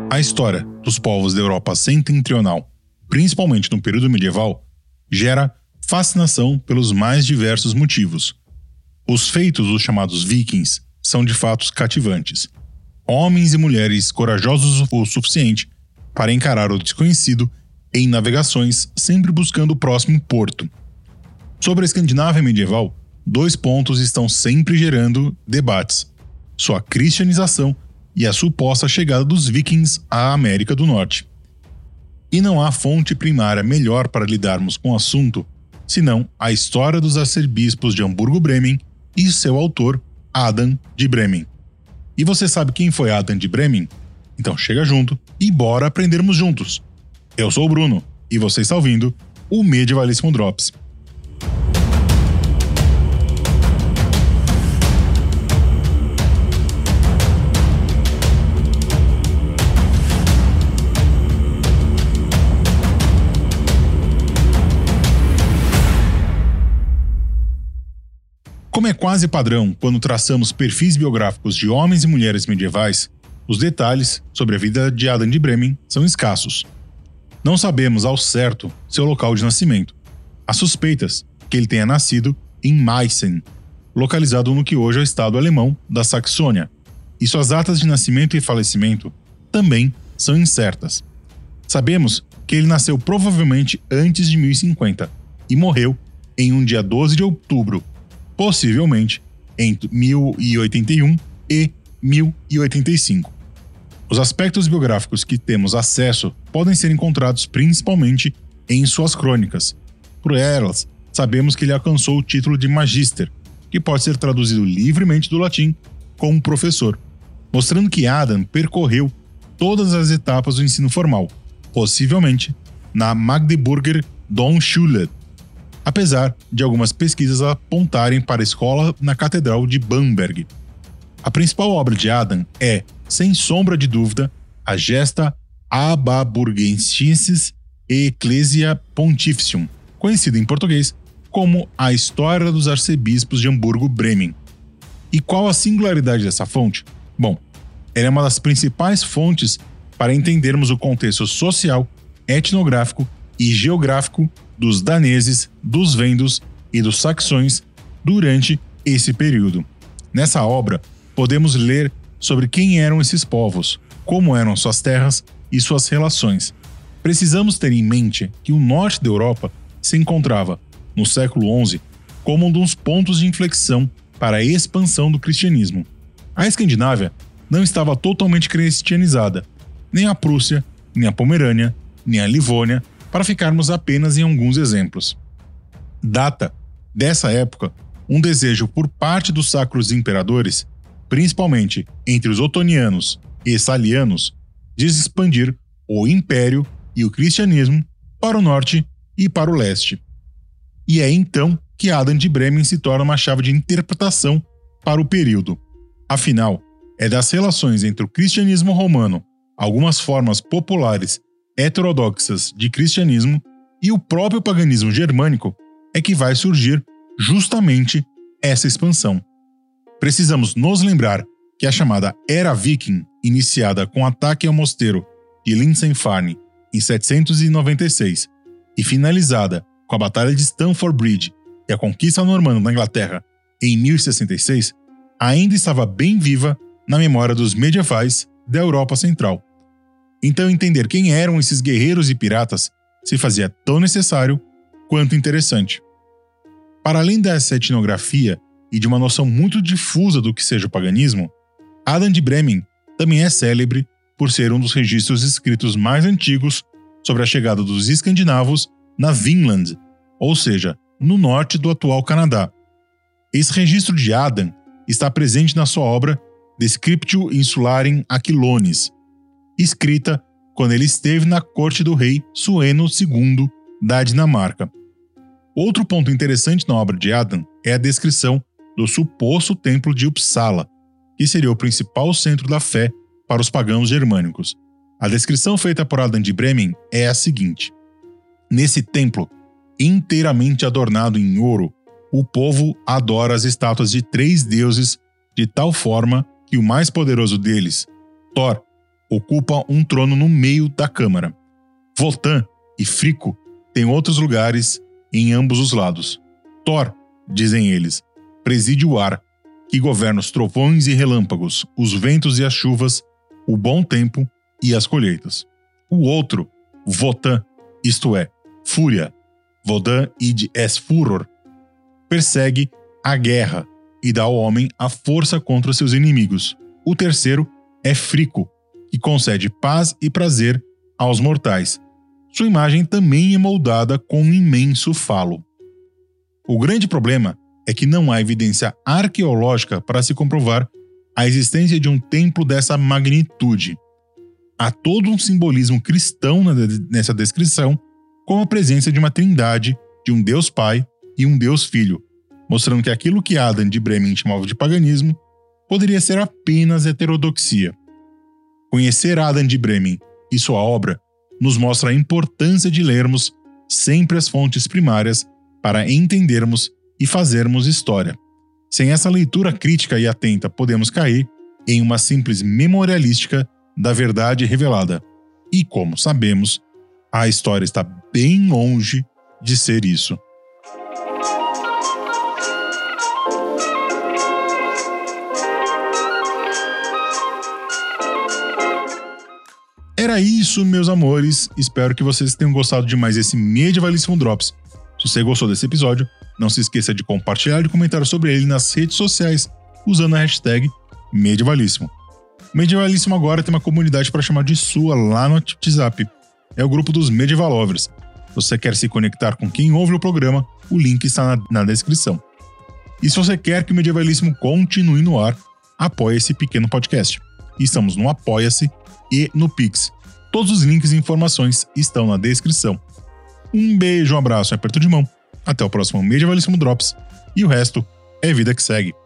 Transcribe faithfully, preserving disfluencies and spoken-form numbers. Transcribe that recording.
A história dos povos da Europa setentrional, principalmente no período medieval, gera fascinação pelos mais diversos motivos. Os feitos dos chamados vikings são de fato cativantes. Homens e mulheres corajosos o suficiente para encarar o desconhecido em navegações, sempre buscando o próximo porto. Sobre a Escandinávia medieval, dois pontos estão sempre gerando debates: sua cristianização e a suposta chegada dos vikings à América do Norte. E não há fonte primária melhor para lidarmos com o assunto senão a história dos arcebispos de Hamburgo-Bremen e seu autor, Adam de Bremen. E você sabe quem foi Adam de Bremen? Então chega junto e bora aprendermos juntos. Eu sou o Bruno e você está ouvindo o Medievalíssimo Drops. Como é quase padrão quando traçamos perfis biográficos de homens e mulheres medievais, os detalhes sobre a vida de Adam de Bremen são escassos. Não sabemos ao certo seu local de nascimento. Há suspeitas que ele tenha nascido em Meissen, localizado no que hoje é o estado alemão da Saxônia, e suas datas de nascimento e falecimento também são incertas. Sabemos que ele nasceu provavelmente antes de mil e cinquenta e morreu em um dia doze de outubro, possivelmente entre mil e oitenta e um e mil e oitenta e cinco. Os aspectos biográficos que temos acesso podem ser encontrados principalmente em suas crônicas. Por elas, sabemos que ele alcançou o título de Magister, que pode ser traduzido livremente do latim como professor, mostrando que Adam percorreu todas as etapas do ensino formal, possivelmente na Magdeburger Domschule, apesar de algumas pesquisas apontarem para a escola na Catedral de Bamberg. A principal obra de Adam é, sem sombra de dúvida, a Gesta Ababurgensis Ecclesia Pontificium, conhecida em português como A História dos Arcebispos de Hamburgo-Bremen. E qual a singularidade dessa fonte? Bom, ela é uma das principais fontes para entendermos o contexto social, etnográfico e geográfico dos daneses, dos vendos e dos saxões durante esse período. Nessa obra, podemos ler sobre quem eram esses povos, como eram suas terras e suas relações. Precisamos ter em mente que o norte da Europa se encontrava, no século onze, como um dos pontos de inflexão para a expansão do cristianismo. A Escandinávia não estava totalmente cristianizada, nem a Prússia, nem a Pomerânia, nem a Livônia, para ficarmos apenas em alguns exemplos. Data, dessa época, um desejo por parte dos sacros imperadores, principalmente entre os otonianos e salianos, de expandir o império e o cristianismo para o norte e para o leste. E é então que Adam de Bremen se torna uma chave de interpretação para o período. Afinal, é das relações entre o cristianismo romano, algumas formas populares heterodoxas de cristianismo e o próprio paganismo germânico é que vai surgir justamente essa expansão. Precisamos nos lembrar que a chamada Era Viking, iniciada com o ataque ao mosteiro de Lindseyfarne em setecentos e noventa e seis e finalizada com a Batalha de Stamford Bridge e a conquista normanda da Inglaterra em mil e sessenta e seis, ainda estava bem viva na memória dos medievais da Europa Central. Então entender quem eram esses guerreiros e piratas se fazia tão necessário quanto interessante. Para além dessa etnografia e de uma noção muito difusa do que seja o paganismo, Adam de Bremen também é célebre por ser um dos registros escritos mais antigos sobre a chegada dos escandinavos na Vinland, ou seja, no norte do atual Canadá. Esse registro de Adam está presente na sua obra De Scriptio Insularem Aquilones, escrita quando ele esteve na corte do rei Sueno segundo da Dinamarca. Outro ponto interessante na obra de Adam é a descrição do suposto templo de Uppsala, que seria o principal centro da fé para os pagãos germânicos. A descrição feita por Adam de Bremen é a seguinte: nesse templo, inteiramente adornado em ouro, o povo adora as estátuas de três deuses de tal forma que o mais poderoso deles, Thor, ocupa um trono no meio da Câmara. Wotan e Fricko têm outros lugares em ambos os lados. Thor, dizem eles, preside o ar, que governa os trovões e relâmpagos, os ventos e as chuvas, o bom tempo e as colheitas. O outro, Wotan, isto é, Fúria, Wodan id es Furor, persegue a guerra e dá ao homem a força contra seus inimigos. O terceiro é Fricko, que concede paz e prazer aos mortais. Sua imagem também é moldada com um imenso falo. O grande problema é que não há evidência arqueológica para se comprovar a existência de um templo dessa magnitude. Há todo um simbolismo cristão nessa descrição, como a presença de uma trindade, de um Deus Pai e um Deus Filho, mostrando que aquilo que Adam de Bremen chamava de paganismo poderia ser apenas heterodoxia. Conhecer Adam de Bremen e sua obra nos mostra a importância de lermos sempre as fontes primárias para entendermos e fazermos história. Sem essa leitura crítica e atenta, podemos cair em uma simples memorialística da verdade revelada. E, como sabemos, a história está bem longe de ser isso. Era isso, meus amores. Espero que vocês tenham gostado de mais esse Medievalíssimo Drops. Se você gostou desse episódio, não se esqueça de compartilhar e comentar sobre ele nas redes sociais usando a hashtag Medievalíssimo. Medievalíssimo agora tem uma comunidade para chamar de sua lá no WhatsApp. É o grupo dos Medieval Lovers. Se você quer se conectar com quem ouve o programa, o link está na, na descrição. E se você quer que o Medievalíssimo continue no ar, apoie esse pequeno podcast. Estamos no Apoia-se e no Pix. Todos os links e informações estão na descrição. Um beijo, um abraço e um aperto de mão. Até o próximo Medievalíssimo Drops. E o resto é vida que segue.